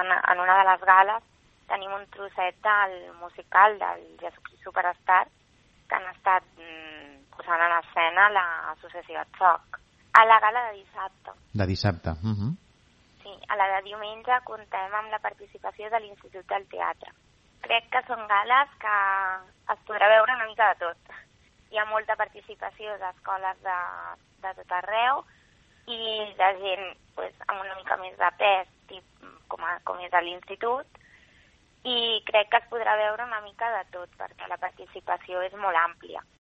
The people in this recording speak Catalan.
en una de les gales tenim un trosset del musical del Jesucrist Superstar que han estat posant en escena l'associació ATSOC. A la gala de dissabte. De dissabte. Sí, a la de diumenge contem amb la participació de l'Institut del Teatre. Crec que són gales que es podrà veure una mica de tot. Hi ha molta participació d'escoles de tot arreu i de gent amb una mica més de pes, com és a l'Institut, i crec que es podrà veure una mica de tot, perquè la participació és molt àmplia.